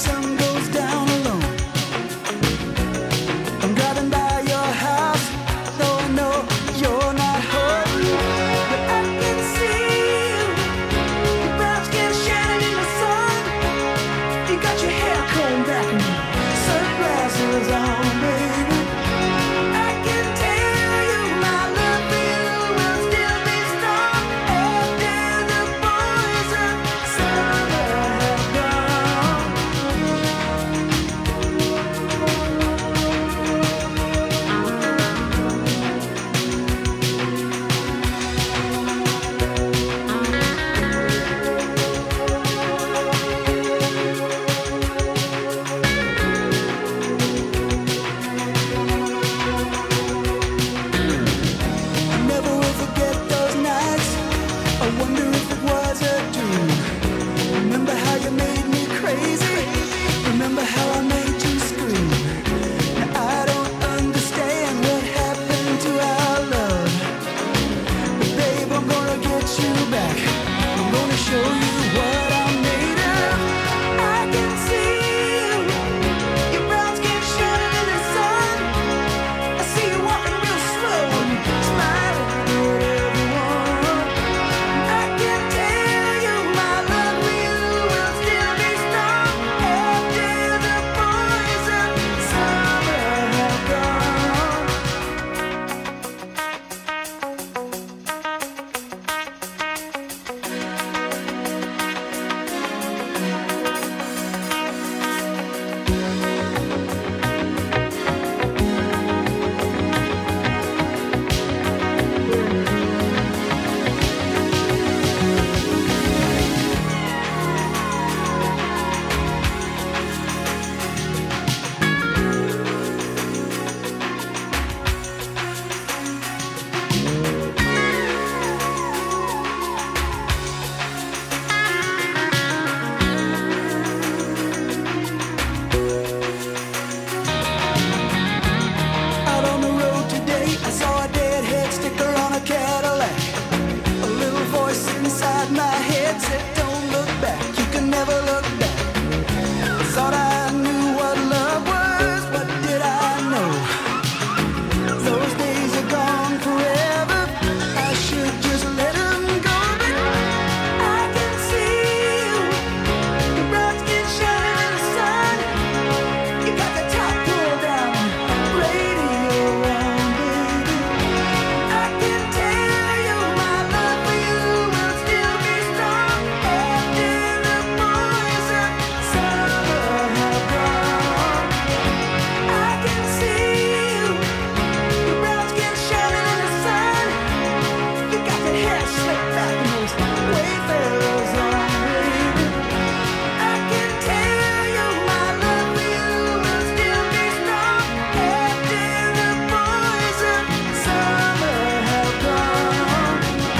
sun goes down alone. I'm driving by your house, though I know you're not home. But I can see you, your brown skin shining in the sun. You got your hair combed back and sunglasses on, baby. I can tell you my love for you will still be strong after the boys of summer have gone. I never will forget those nights. I wonder if it was a dream. Remember how you made me crazy? Remember how I made you scream? Now I don't understand what happened to our love. But babe, I'm gonna get you back. I'm gonna show you what I'm made of. I can see you, your brown skin shining in the sun. I see you walking real slow and smiling at everyone. I can tell you my love for you will still be strong after the boys of summer have gone. Out on the road today, I saw a deadhead sticker on a Cadillac. A little voice inside my head said, don't look back, you can never look back. I thought I knew what love was, what did I know? Those days are gone forever, I should just let them go. But I can see you, your brown skin shining in the sun. You got the top pulled down, radio on, baby. I can tell you my love for you will still be strong after the boys of summer have gone. I can see you, your brown skin shining in the sun. You got that hair slicked back and those wayfarers on, baby. I can tell you my love for you will still be strong after the boys of summer have gone.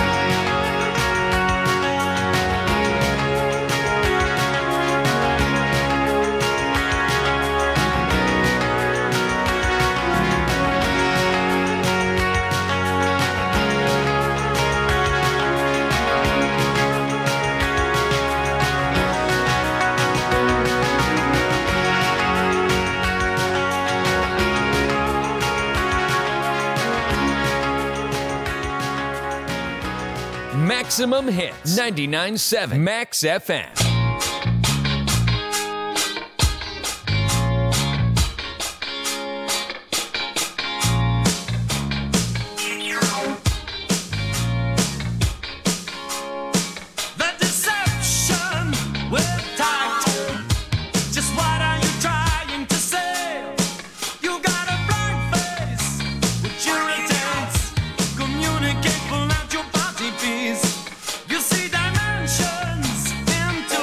Maximum Hits, 99.7 Max FM. The deception with tact. Just what are you trying to say? You got a blank face, which irritates. Communicate, pull out your body piece. You see dimensions into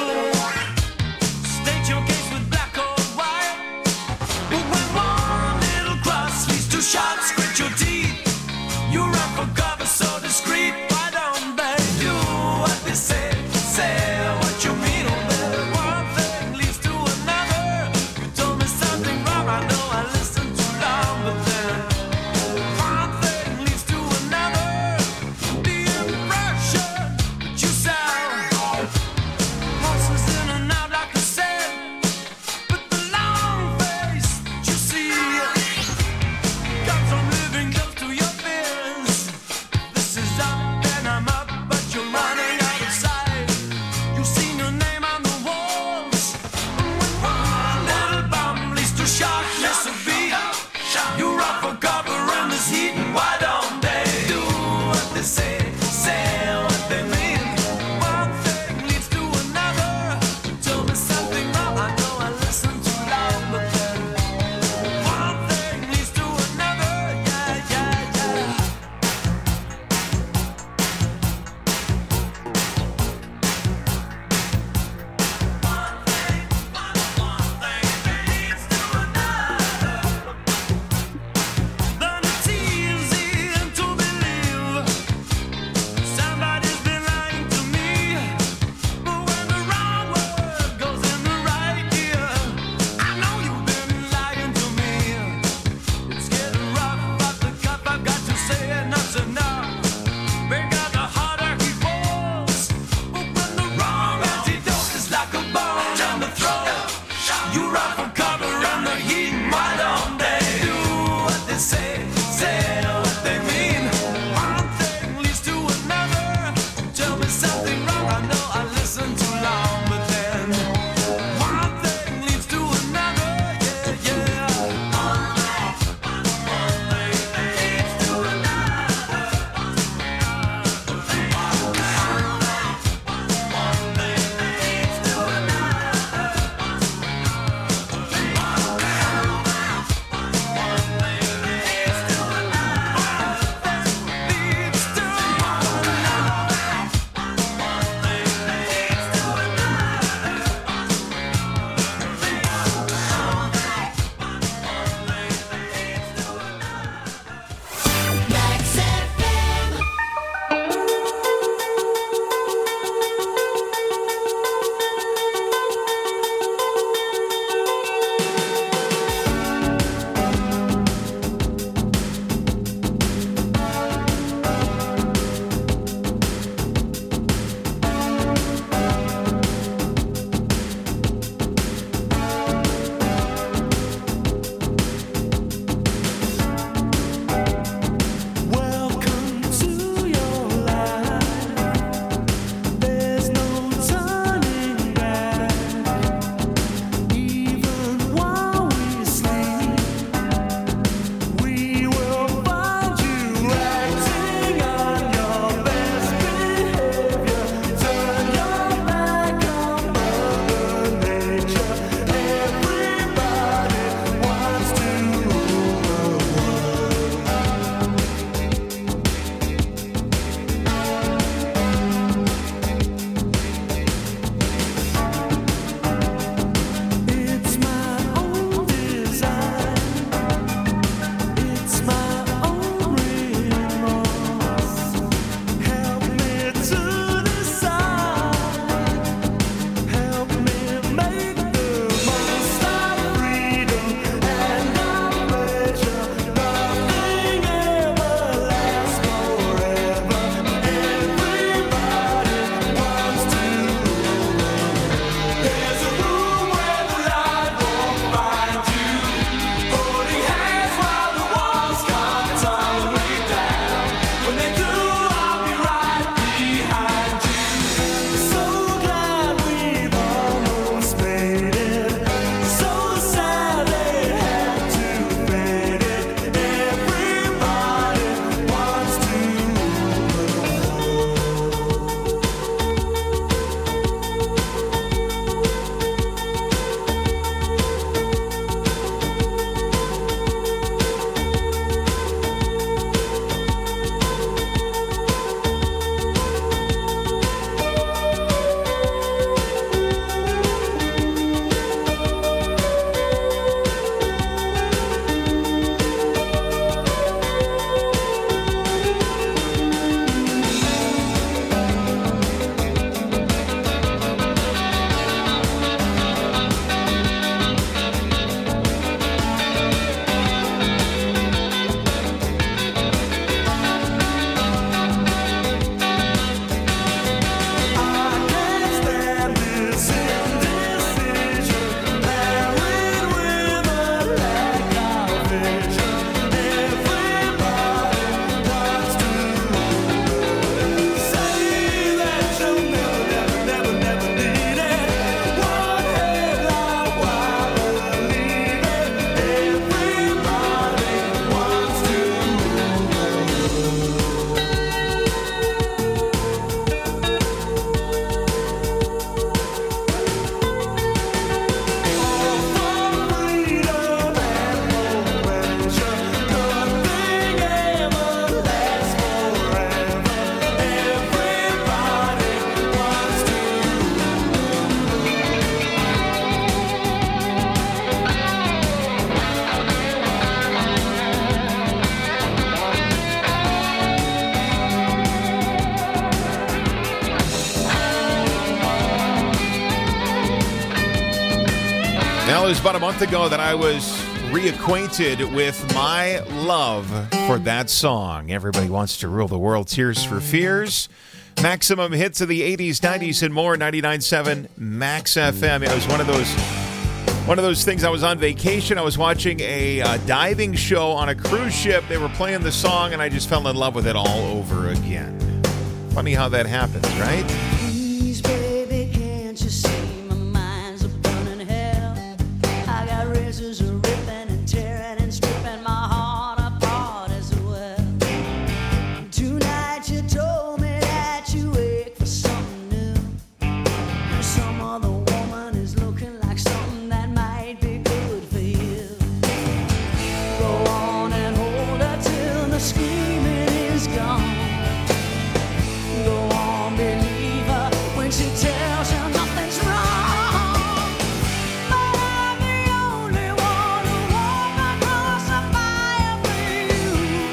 Now, it was about a month ago that I was reacquainted with my love for that song. Everybody Wants to Rule the World, Tears for Fears. Maximum hits of the 80s, 90s, and more. 99.7 Max FM. It was one of those things. I was on vacation. I was watching a diving show on a cruise ship. They were playing the song, and I just fell in love with it all over again. Funny how that happens, right? Please, baby, can't you see my mind's a burning hell? I got razors are ripping and tearing and stripping my heart apart as well. Tonight you told me that you wait for something new. Some other woman is looking like something that might be good for you. Go on and hold her till the screaming is gone. Go on, believe her when she tells you nothing's wrong. But I'm the only one who walk across the fire for you.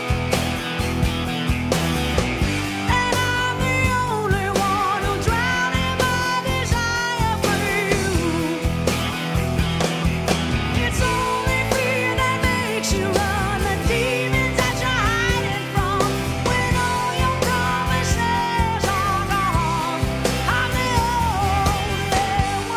And I'm the only one who drown in my desire for you. It's only fear that makes you run, the demons that you're hiding from. When all your promises are gone, I'm the only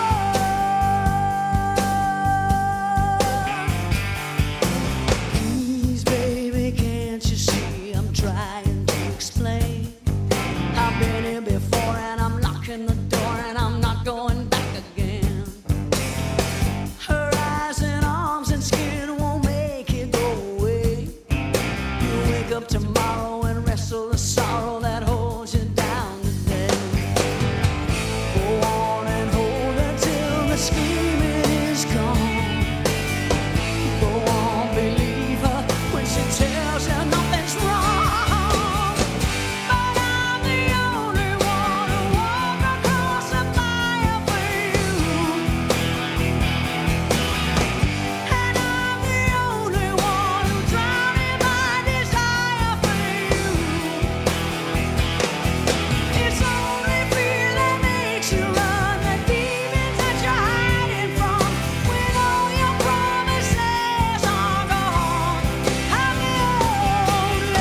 one. Please, baby, can't you see I'm trying to explain? I've been here before and I'm locking the door and I'm not going back again. Her eyes and arms and skin won't make it go away. You wake up tomorrow and wrestle the sorrow that holds you down today. Go on and hold her till the screaming is gone. Go on, believe her when she tells you nothing's wrong. But I'm the only one who walk across the fire for you. And I'm the only one who drown in my desire for you. It's only fear that makes you run, the demons that you're hiding from. When all your promises are gone, I'm the only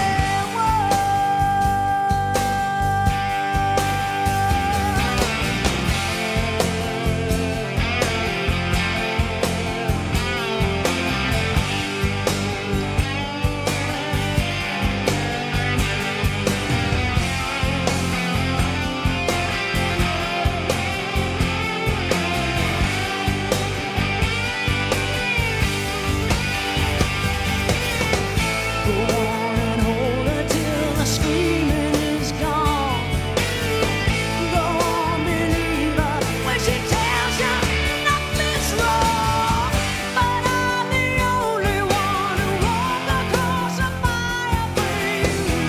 Go on and hold her till the screaming is gone. Go on, believe her when she tells you nothing's wrong. But I'm the only one who walk across the fire for you.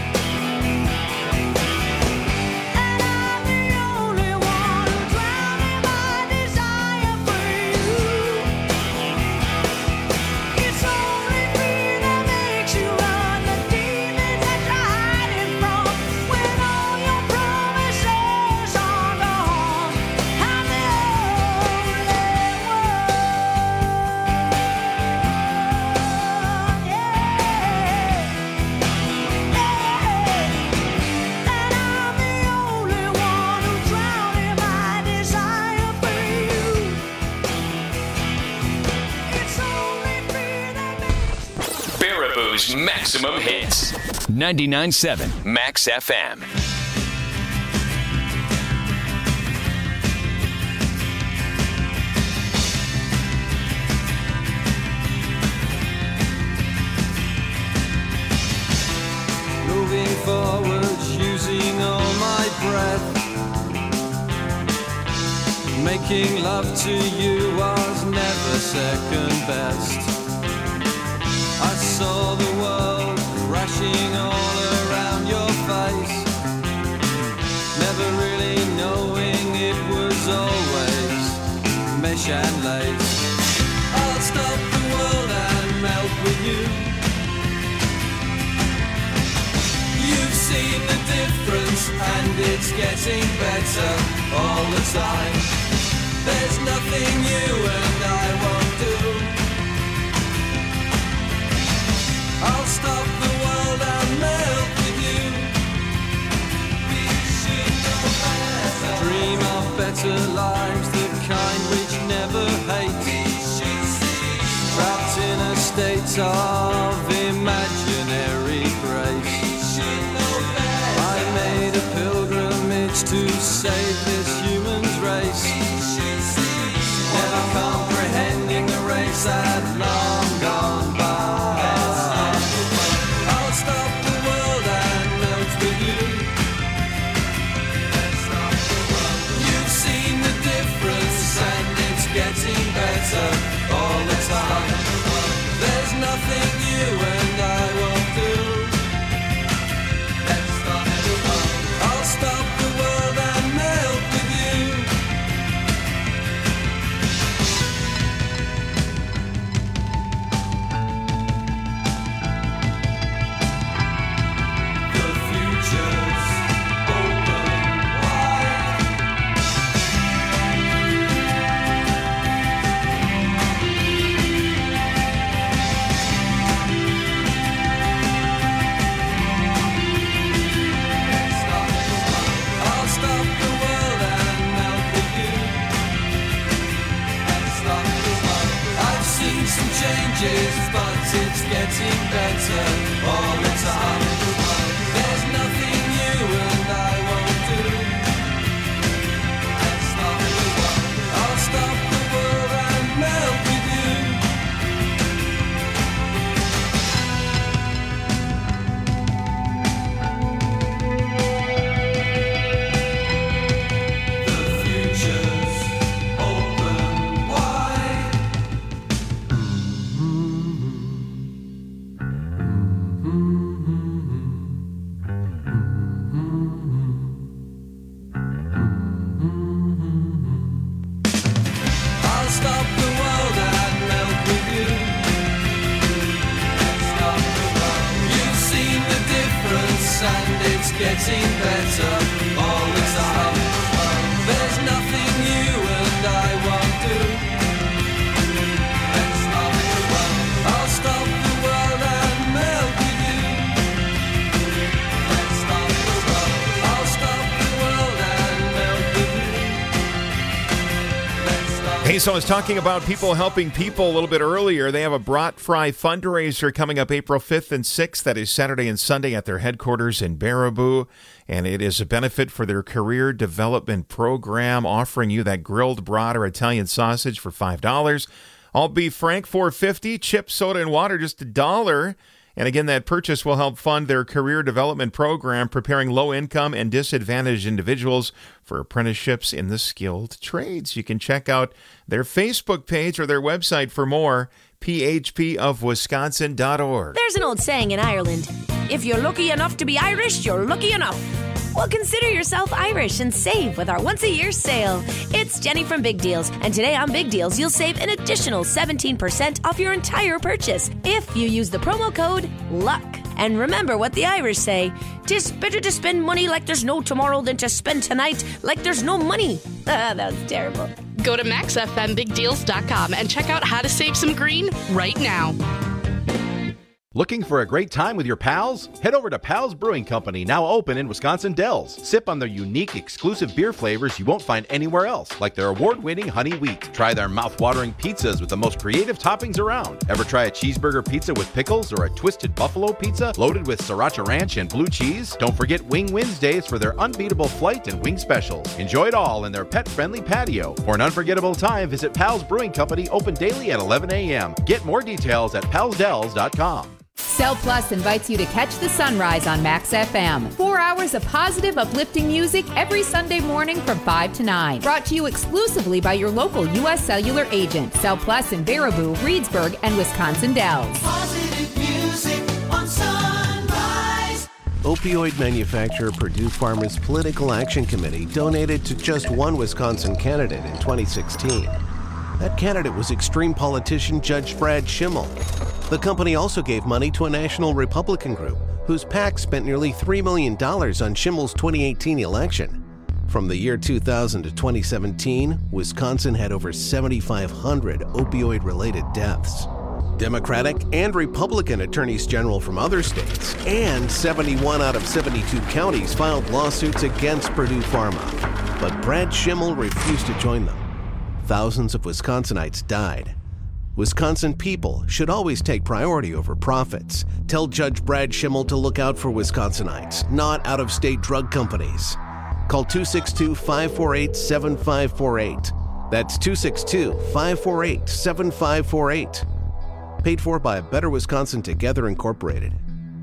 And I'm the only one who drown in my desire for you. It's only fear that makes you run, the demons that you're hiding from. When all your promises are gone, I'm the only one. And I'm the only one who drown in my desire for you. It's only fear that makes Baraboo's Maximum Hits. 99.7 Max FM. Moving forwards, using all my breath. Making love to you was never second best. I saw the world crashing all around your face, never really knowing it was always mesh and lace. I'll stop the world and melt with you. You've seen the difference and it's getting better all the time. There's nothing you and I won't do. I'll stop the world and melt with you. We should know better. Dream of better lives, the kind which never hate. We should see. Trapped in a state of imaginary grace. We should know better. I made a pilgrimage to save this human's race. We should see. Never comprehending the race had long gone by. I'll stop the world and melt with you. You've seen the difference and it's getting better all the time. There's nothing you and I won't do. I'll stop the world and melt with you. The future's open wide. I'll stop the world and melt with you. I've seen some changes, but it's getting better all the time. There's nothing you and I won't do. I'll stop the world and melt with you. The future's open wide. I'll stop the world and melt with you. You've seen the difference and it's getting better all the time. There's nothing you and I won't do. I'll stop the world and melt with you. I'll stop the world and melt with you. Hey, so I was talking about people helping people a little bit earlier. They have a Brat Fry fundraiser coming up April 5th and 6th. That is Saturday and Sunday at their headquarters in Baraboo. And it is a benefit for their career development program, offering you that grilled brat or Italian sausage for $5. All beef frank, $4.50. Chips, soda, and water, just $1. And again, that purchase will help fund their career development program, preparing low-income and disadvantaged individuals for apprenticeships in the skilled trades. You can check out their Facebook page or their website for more, phpofwisconsin.org. There's an old saying in Ireland, if you're lucky enough to be Irish, you're lucky enough. Well, consider yourself Irish and save with our once-a-year sale. It's Jenny from Big Deals, and today on Big Deals, you'll save an additional 17% off your entire purchase if you use the promo code LUCK. And remember what the Irish say, 'tis better to spend money like there's no tomorrow than to spend tonight like there's no money. That was terrible. Go to MaxFMBigDeals.com and check out how to save some green right now. Looking for a great time with your pals? Head over to Pals Brewing Company, now open in Wisconsin Dells. Sip on their unique, exclusive beer flavors you won't find anywhere else, like their award-winning Honey Wheat. Try their mouth-watering pizzas with the most creative toppings around. Ever try a cheeseburger pizza with pickles or a twisted buffalo pizza loaded with sriracha ranch and blue cheese? Don't forget Wing Wednesdays for their unbeatable flight and wing specials. Enjoy it all in their pet-friendly patio. For an unforgettable time, visit Pals Brewing Company, open daily at 11 a.m. Get more details at palsdells.com. Cell Plus invites you to catch the sunrise on Max FM. 4 hours of positive, uplifting music every Sunday morning from 5 to 9. Brought to you exclusively by your local U.S. Cellular agent. Cell Plus in Baraboo, Reedsburg, and Wisconsin Dells. Positive music on Sunrise. Opioid manufacturer Purdue Pharma's Political Action Committee donated to just one Wisconsin candidate in 2016. That candidate was extreme politician Judge Brad Schimmel. The company also gave money to a national Republican group whose PAC spent nearly $3 million on Schimmel's 2018 election. From the year 2000 to 2017, Wisconsin had over 7,500 opioid-related deaths. Democratic and Republican attorneys general from other states and 71 out of 72 counties filed lawsuits against Purdue Pharma. But Brad Schimmel refused to join them. Thousands of Wisconsinites died. Wisconsin people should always take priority over profits. Tell Judge Brad Schimmel to look out for Wisconsinites, not out-of-state drug companies. Call 262-548-7548. That's 262-548-7548. Paid for by Better Wisconsin Together Incorporated.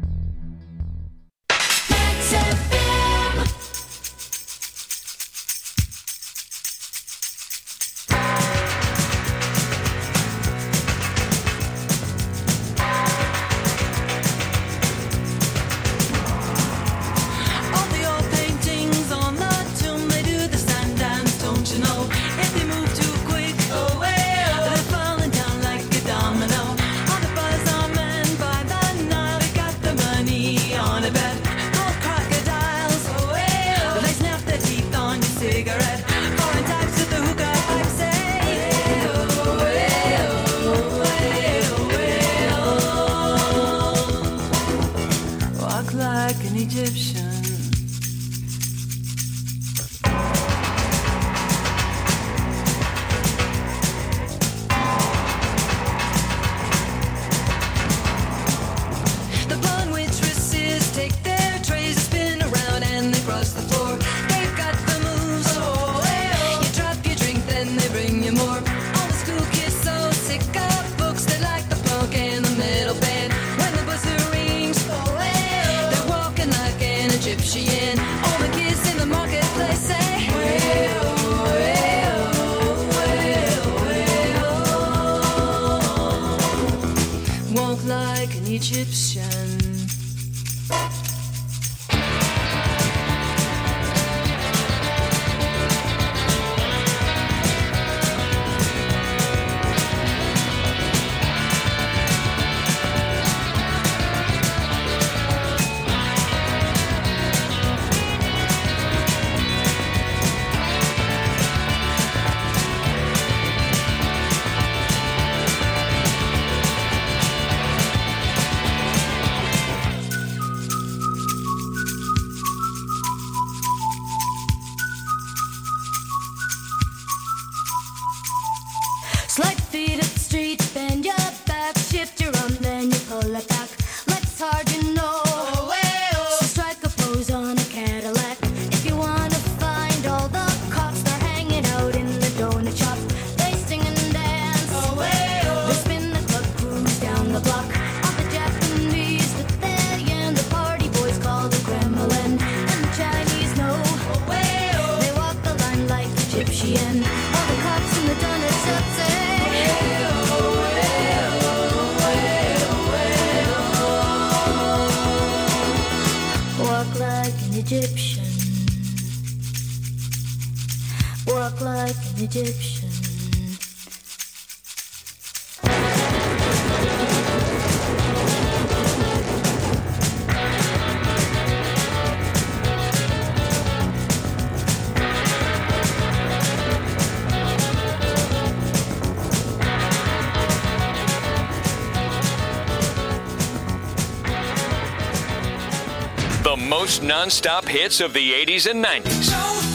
The most non-stop hits of the 80s and 90s.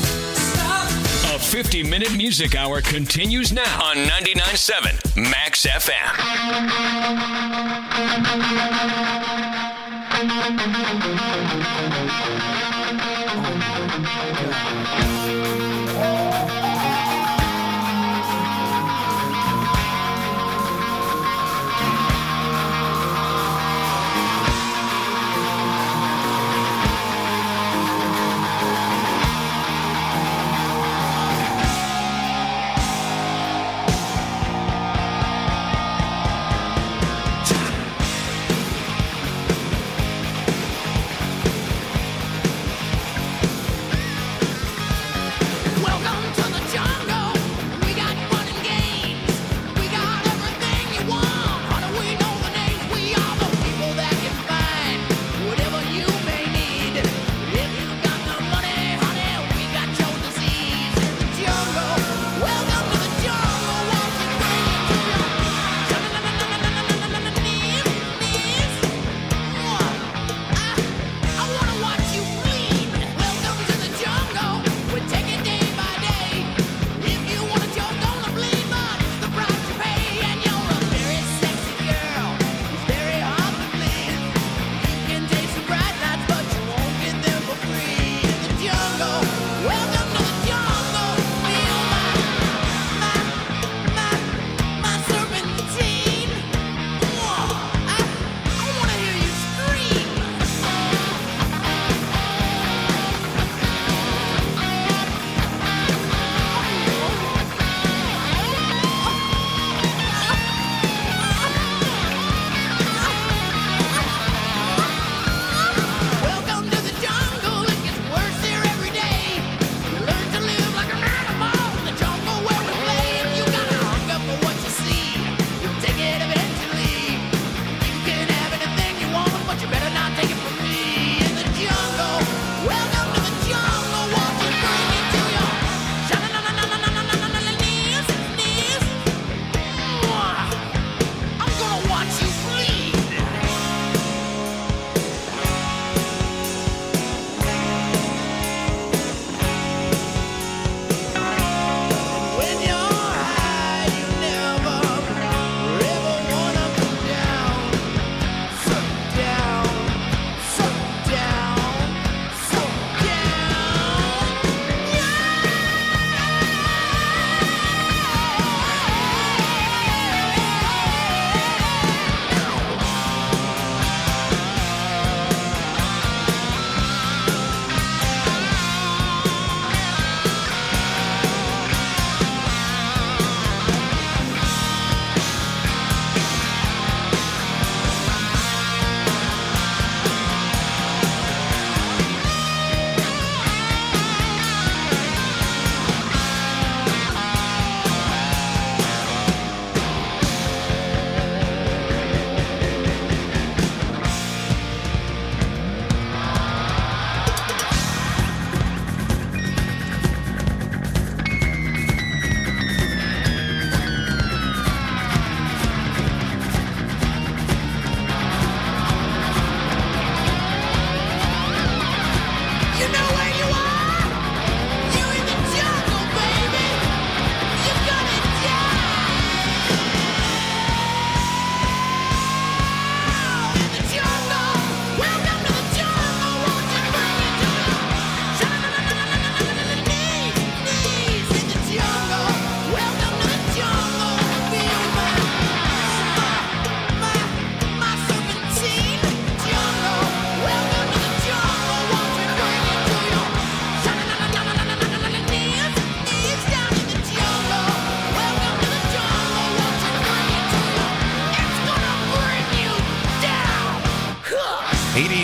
A 50-minute music hour continues now on 99.7 Max FM.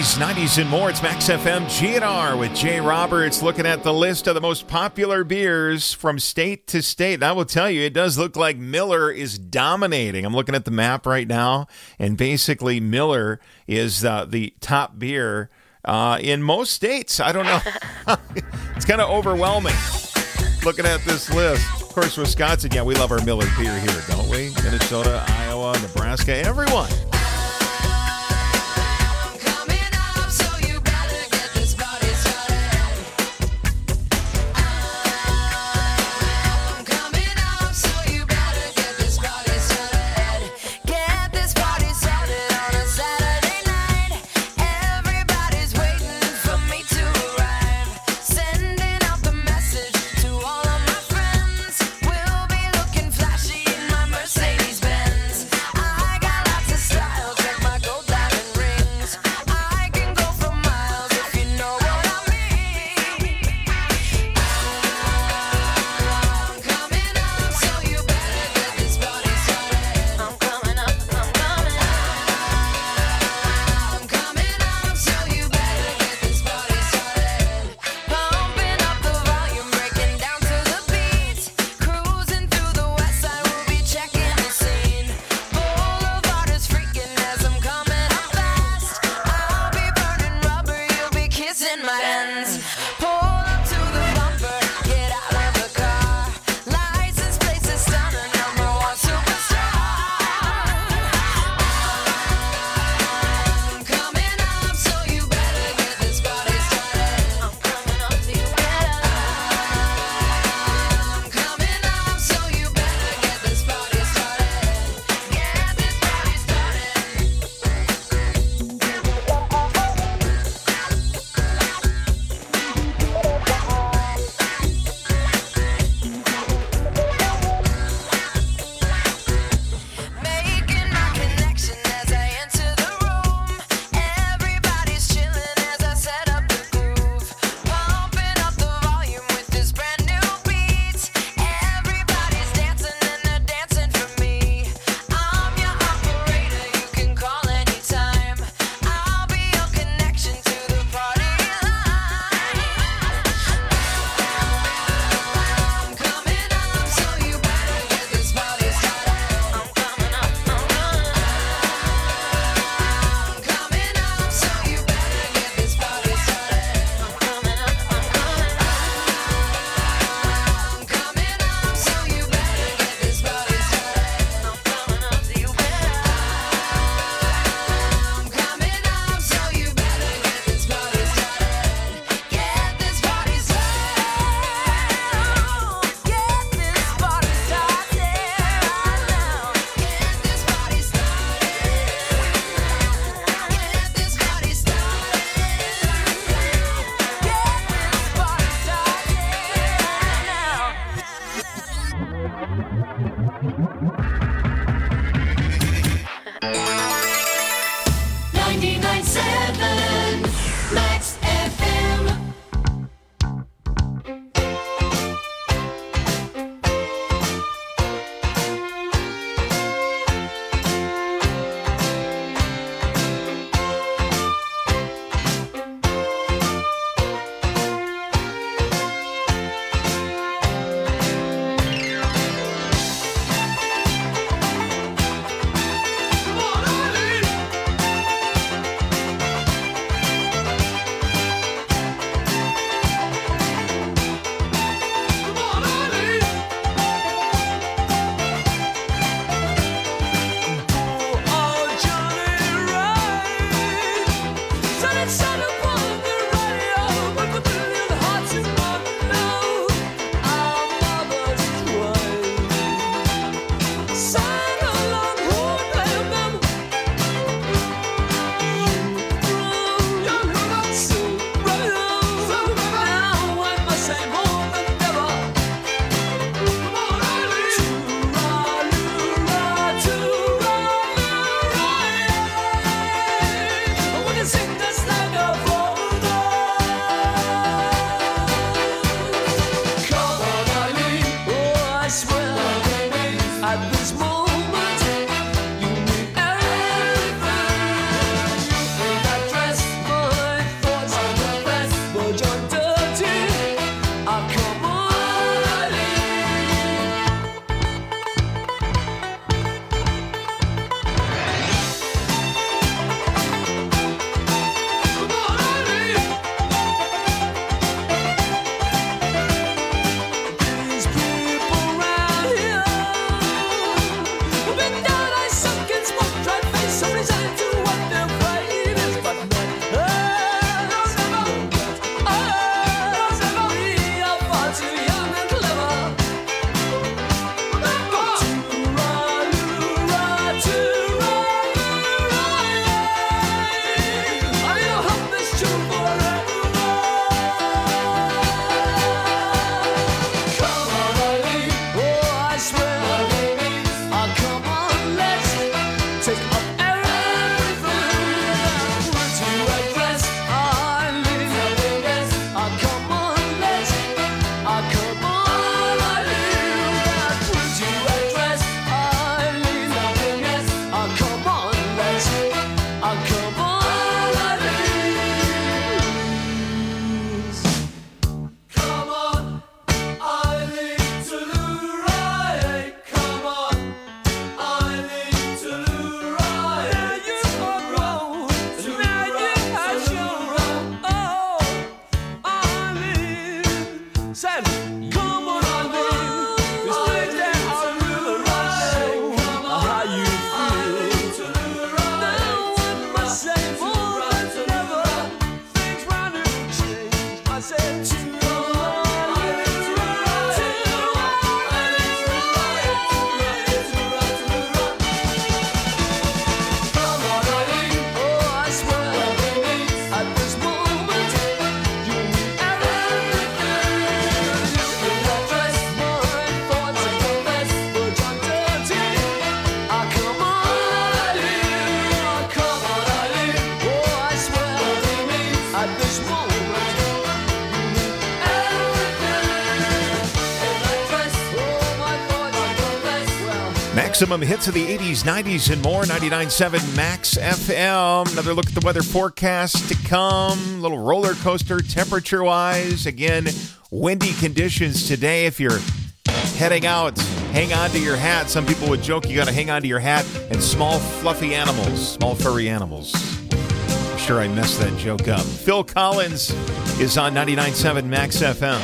80s, 90s, and more. It's Max FM GNR with Jay Roberts looking at the list of the most popular beers from state to state. And I will tell you, it does look like Miller is dominating. I'm looking at the map right now, and basically Miller is the top beer in most states. I don't know. It's kind of overwhelming looking at this list. Of course, Wisconsin, yeah, we love our Miller beer here, don't we? Minnesota, Iowa, Nebraska, everyone. Mercedes-Benz. I got lots of stuff Maximum hits of the 80s, 90s, and more. 99.7 Max FM. Another look at the weather forecast to come. Little roller coaster temperature-wise. Again, windy conditions today. If you're heading out, hang on to your hat. Some people would joke you got to hang on to your hat. And small, fluffy animals, small, furry animals. I'm sure I messed that joke up. Phil Collins is on 99.7 Max FM.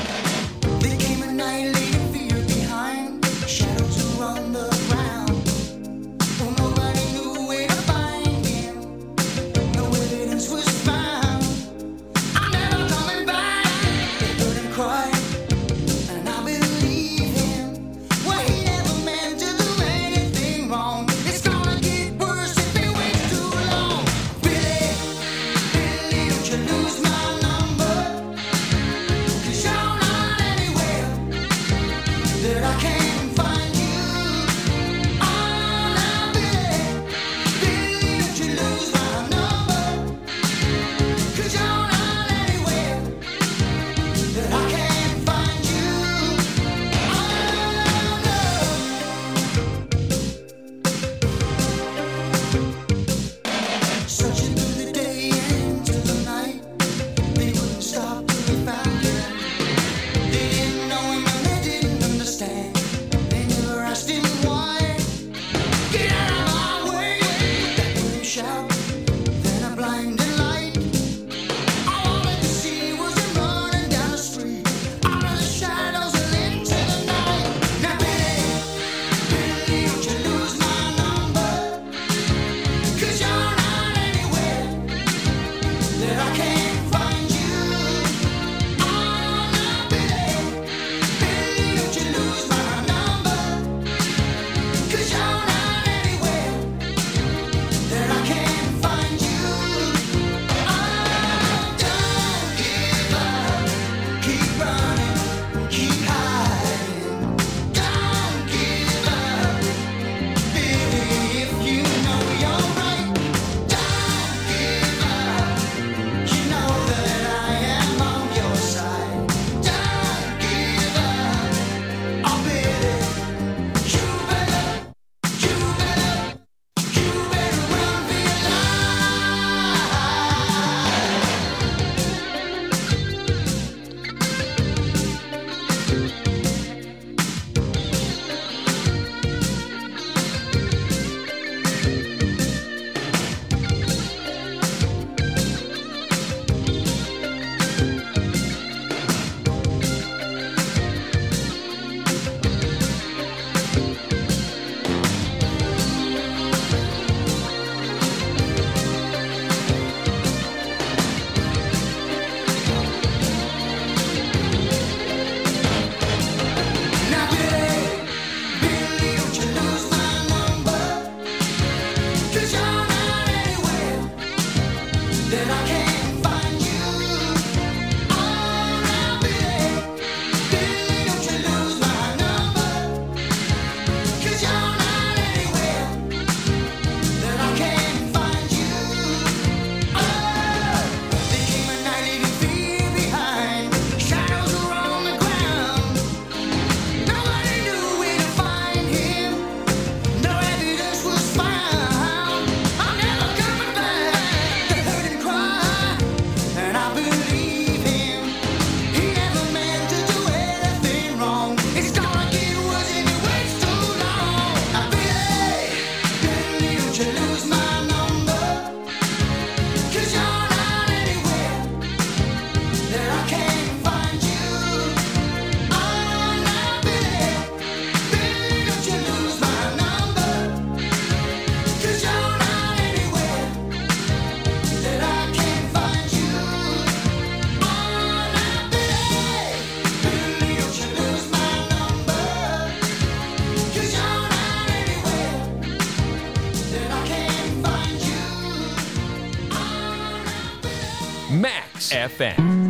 Max FM.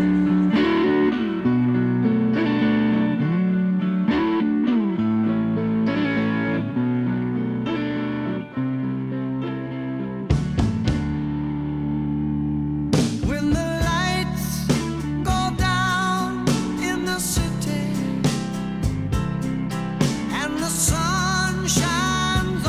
Shines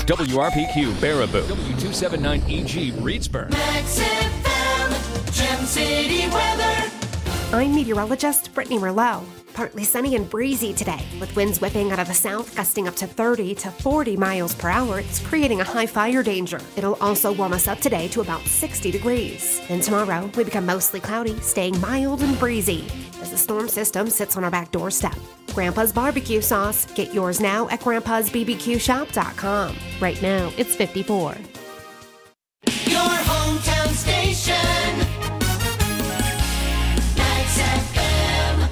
WRPQ Baraboo. W279EG Reedsburg. Max FM, Gem City weather. I'm meteorologist Brittany Merlot. Partly sunny and breezy today, with winds whipping out of the south, gusting up to 30 to 40 miles per hour. It's creating a high fire danger. It'll also warm us up today to about 60 degrees. Then tomorrow, we become mostly cloudy, staying mild and breezy as the storm system sits on our back doorstep. Grandpa's barbecue sauce. Get yours now at grandpa'sbbqshop.com. Right now, it's 54. Your hometown station. Max FM.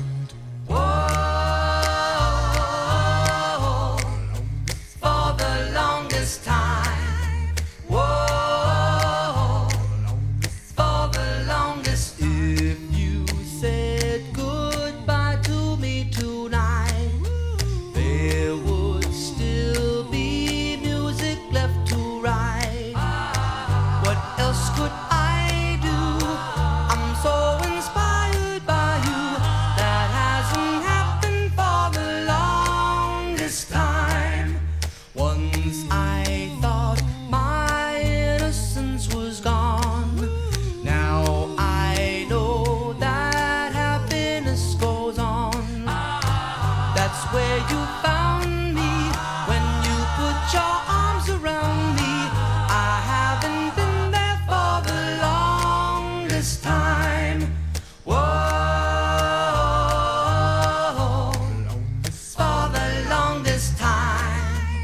Whoa, for the longest time. Whoa, for the longest. If you said goodbye to me tonight, there would still be music left to write. What else could I do? I'm so inspired by you. That hasn't happened for the longest time. Once I thought my innocence was gone. Now I know that happiness goes on. That's where you found me when you put your arms around me. I haven't been there for the longest time. Whoa, for the longest time.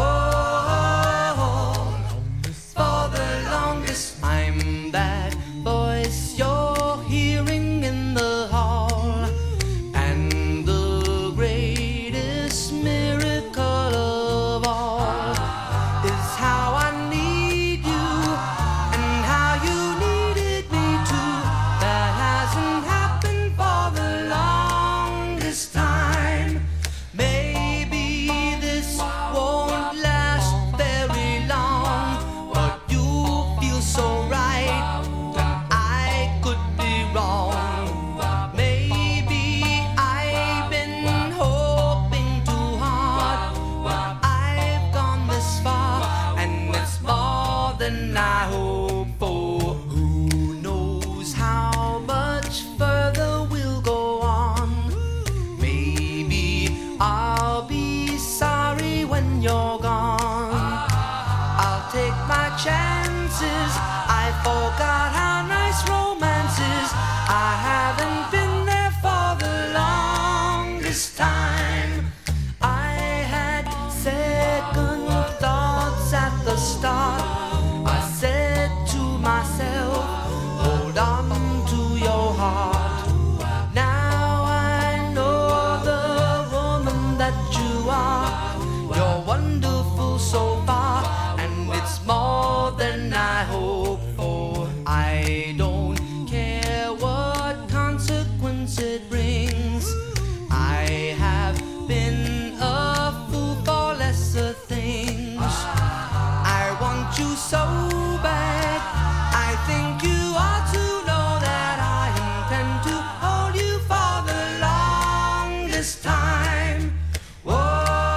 Whoa, for the longest. I'm that voice you're hearing in the hall, and the greatest miracle of all is how I need you and how you needed me too. That hasn't happened for the longest time. Maybe this won't last very long, but you feel so right, and I could be wrong. Maybe I've been hoping too hard, but I've gone this far, and it's more than I hoped for. Who knows how much further we'll go on? Maybe I'll be sorry when you're gone. I'll take my chances. I forgot how nice romance is. I haven't been there for the longest time. I had second thoughts at the start. I said to myself, hold on to your heart. Now I know the woman that you are. You're wonderful so far, and it's more than I hoped for. I don't care what consequence it brings. I have been a fool for lesser things. I want you so bad. I think you ought to know that I intend to hold you for the longest time. Whoa,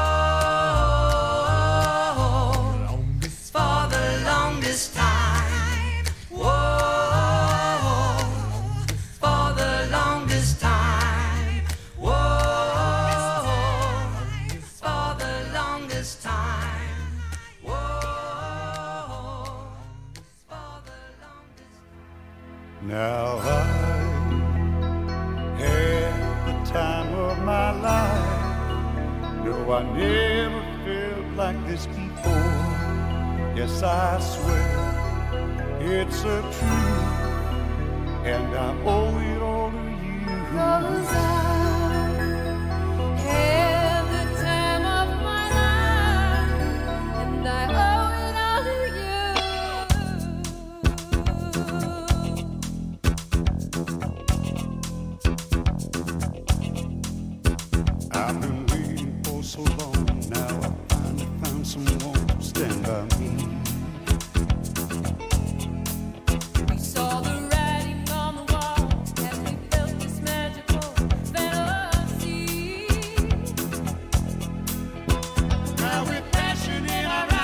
for the longest time. Whoa, for the longest time. Whoa, for the longest time. Whoa, for the longest time. Now I had the time of my life. No, I never felt like this before. Yes, I swear it's a truth, and I owe it all to you. 'Cause I had the time of my life, and I owe it all to I've been waiting for so long. Now I finally found someone to stand by me. We saw the writing on the wall as we felt this magical fantasy. Now with passion in our eyes.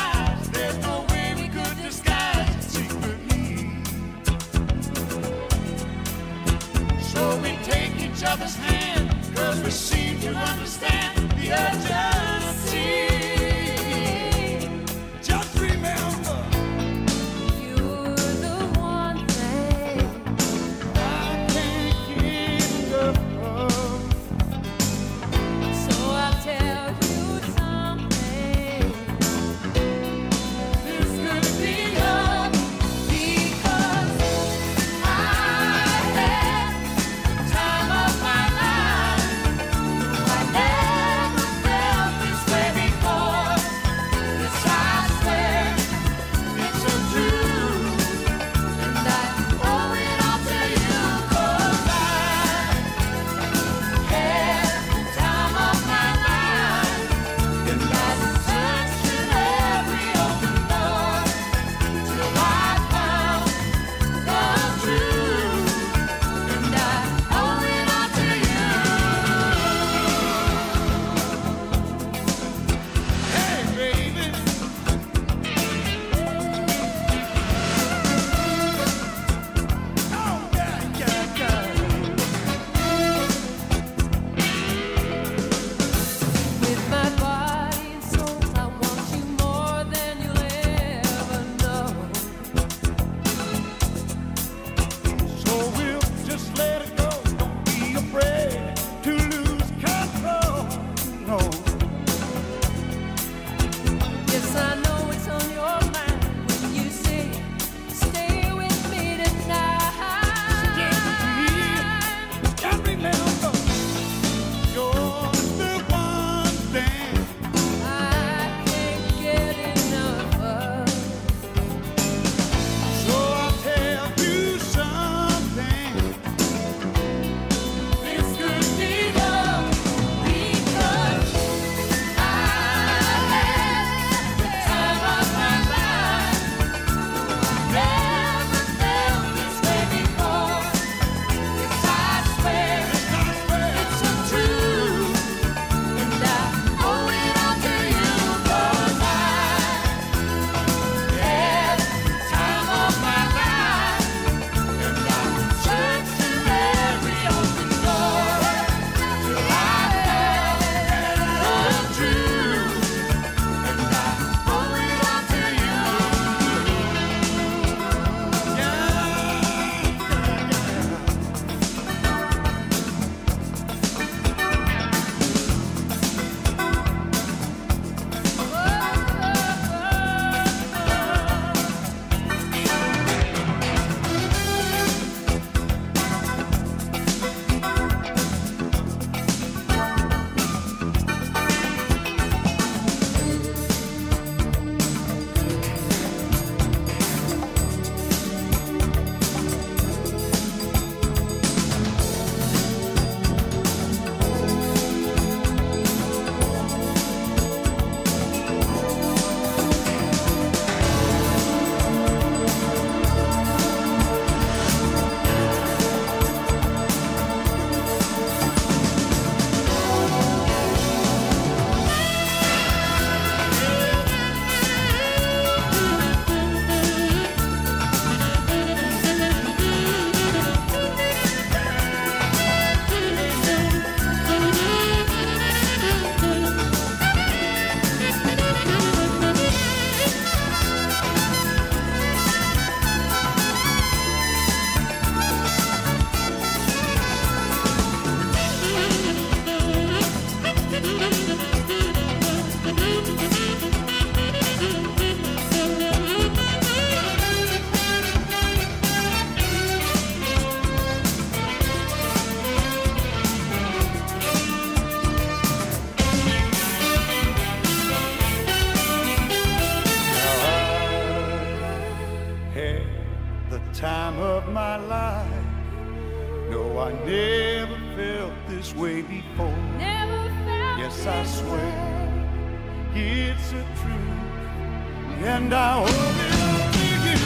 the time of my life. No, I never felt this way before. Yes, I swear it's a truth, and I owe it all to you.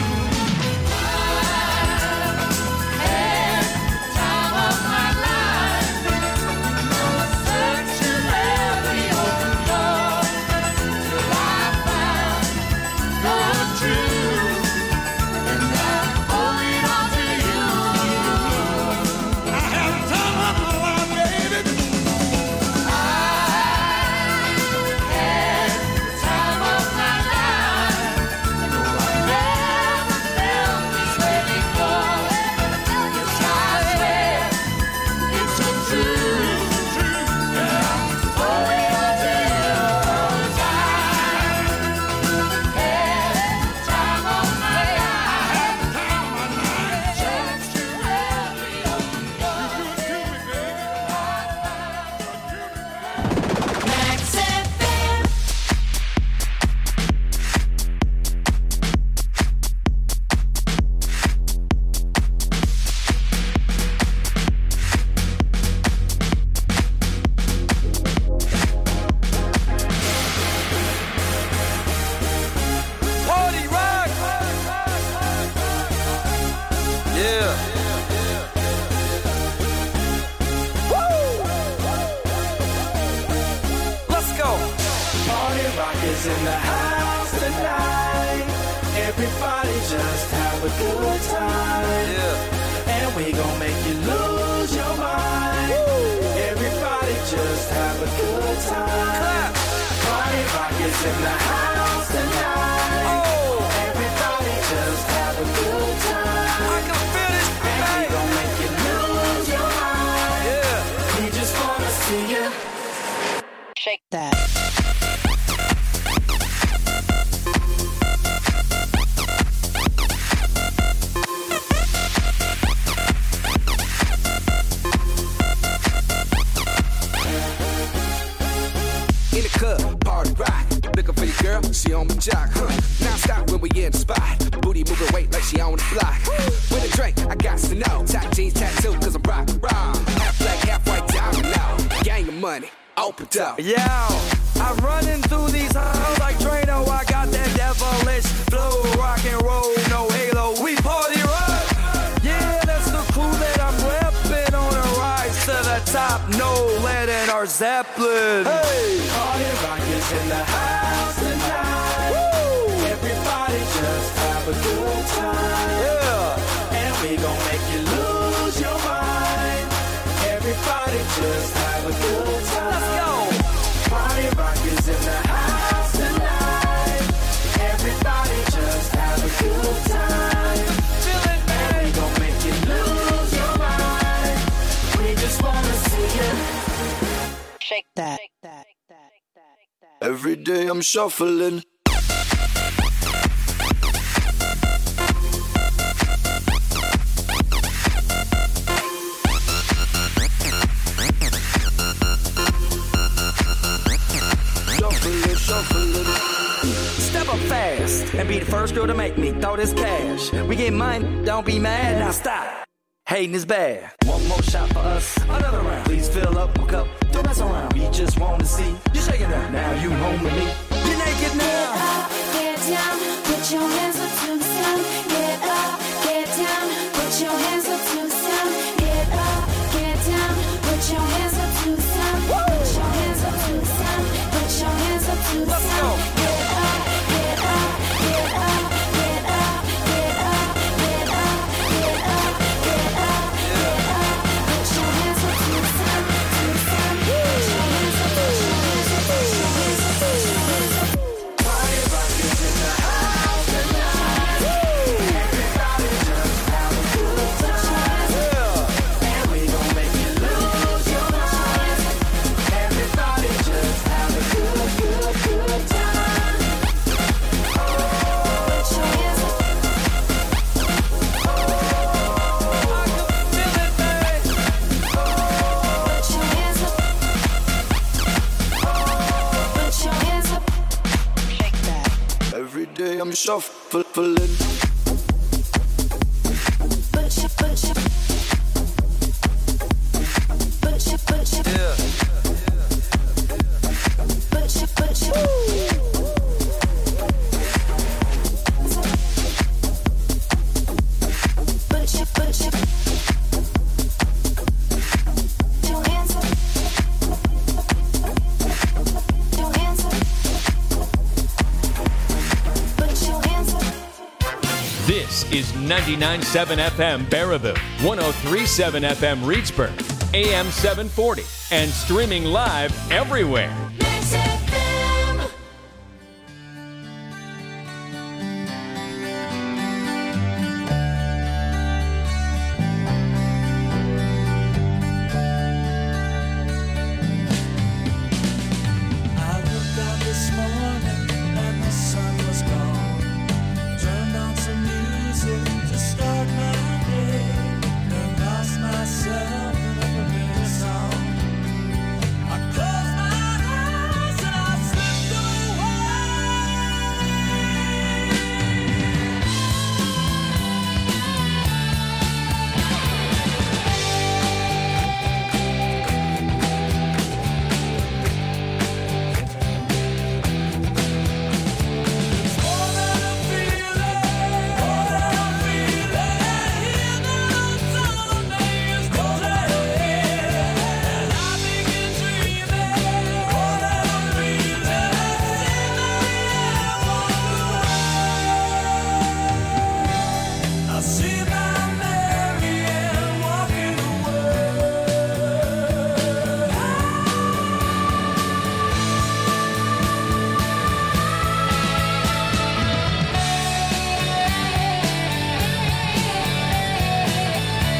I had the time of my life. Searching every open door till I found the truth, and I owe it all to you. I had the time of my life, baby. In the house tonight, everybody just have a good time. And we gon' make you lose your mind. Everybody just have a good time. Party rock is in the house tonight. Everybody just have a good time. I can feel this. And we gon' make you lose your mind. We just wanna see you shake that. She on my jock, Now stop when we in the spot. Booty moving weight like she on the block. With a drink, I got to know. Tight jeans, tattoo, cause I'm rock, raw. Half black, half white, diamond now. Gang of money, open up. Yo, I'm running through these halls like Drano. I got that devilish flow, rock and roll, no halo. We party rock. Yeah, that's the crew that I'm repping on a rise to the top. No lead in our Zeppelin. Hey, party rock is in the house tonight. Woo! Everybody just have a good time. Yeah, and we gon' make you lose your mind. Everybody just have a good time. Let's go. Party rock is in the house tonight. Everybody just have a good time. Feel it, man. And we gon' make you lose your mind. We just wanna see you shake that. Every day I'm shuffling. Shuffling. Step up fast and be the first girl to make me throw this cash. We get mine, don't be mad, now stop. Hating is bad. One more shot for us, another round. Please fill up a cup, don't mess around. We just want to see you shaking that. Now you home with me. You're naked now. Get up, get down, put your hands up to the sun. Get up, get down, put your hands up to the sun. Get up, get down, put your hands up to the sun. Put your hands up to the sun. Put your hands up to the sun. Get up, get up, get up, get up, get up, get up, get up, get up, get up. Put your hands up to the sun, to the sun. Put your hands up, put your hands up, put your hands up, put your hands up. Party rock is in the house tonight. Everybody just have a good time. And we gon' make you lose your mind. Everybody just have a good, good, good time. Put your hands up. I can feel it, babe. Put your hands up. Put your hands up. Shake that. Every day I'm shuffling. This is 99.7 FM Baraboo, 103.7 FM Reedsburg, AM 740, and streaming live everywhere.